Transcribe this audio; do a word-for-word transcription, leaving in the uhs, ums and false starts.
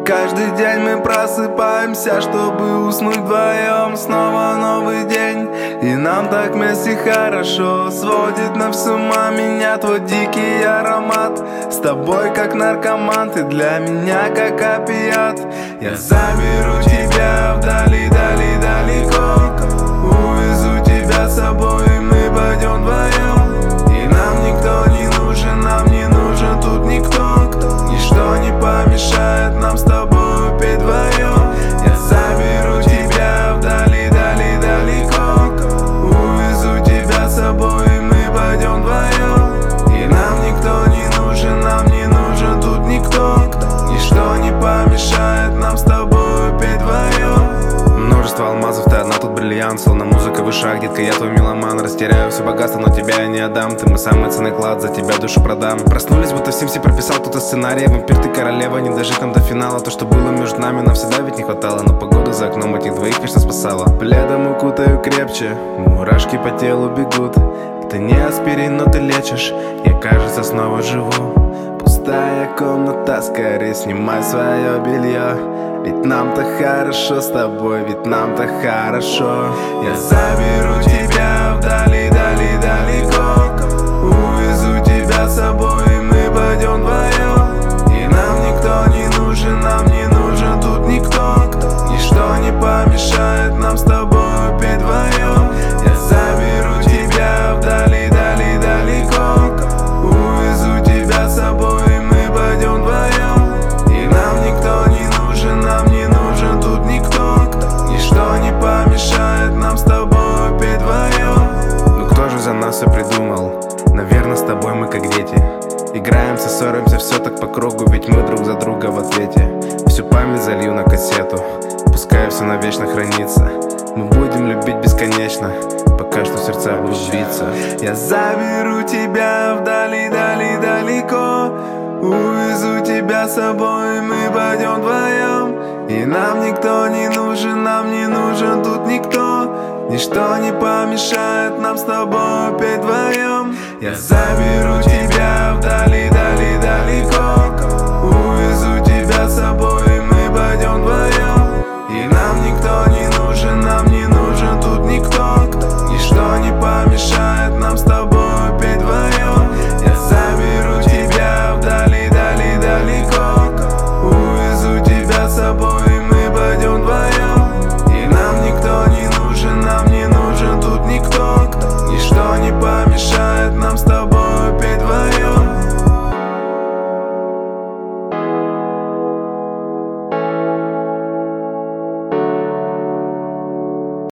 каждый день мы просыпаемся, чтобы уснуть вдвоем. Снова новый день, и нам так вместе хорошо. Сводит на всю ума меня твой дикий аромат. С тобой как наркоман, ты для меня как опиат. Я заберу тебя вдали, дали, далеко. Увезу тебя с собой, и мы пойдем вдвоем. И нам никто не нужен, нам не нужен тут никто. Ничто не помешает нам с тобой петь вдвоем. Я заберу тебя вдали, дали, далеко. Увезу тебя с собой, и мы пойдем вдвоем. И нам никто не нужен, нам не нужен тут никто. Ничто не помешает нам с тобой петь вдвоем. Множество алмазов, ты одна тут бриллиант. Словно музыка в ушах, детка, я твой меломан. Растеряю все богатство, но тебя я не отдам. Ты мой самый ценный клад, за тебя душу продам. Проснулись, будто всем все прописал кто-то сценарий. Вампир, ты королева, не дожить нам до финала. То, что было между нами, навсегда ведь не хватало. Но погода за окном этих двоих, конечно, спасала. Пледом укутаю крепче, мурашки по телу бегут. Ты не аспирин, но ты лечишь, я, кажется, снова живу. Пустая комната, скорее снимай свое белье. Ведь нам-то хорошо с тобой, ведь нам-то хорошо. Я заберу тебя вдали, дали, далеко. Увезу тебя с собой, и мы пойдем вдвоем. И нам никто не нужен, нам не нужен тут никто. Ничто не помешает нам с тобой петь вдвоем. Я заберу тебя вдали, дали, далеко. Увезу тебя с собой, и мы пойдем вдвоем. И нам никто не нужен, нам не нужен тут никто. Ничто не помешает нам с тобой петь вдвоем. Ну кто же за нас все придумал? Наверное, с тобой мы как дети. Играемся, ссоримся, все так по кругу, ведь мы друг за друга в ответе. Всю память залью на кассету, пускай все навечно хранится. Мы будем любить бесконечно, пока что сердца будут биться. Я заберу тебя вдали, дали, далеко. Увезу тебя с собой, и мы пойдем вдвоем. И нам никто не нужен, нам не нужен тут никто. Ничто не помешает нам с тобой петь вдвоем. Я заберу тебя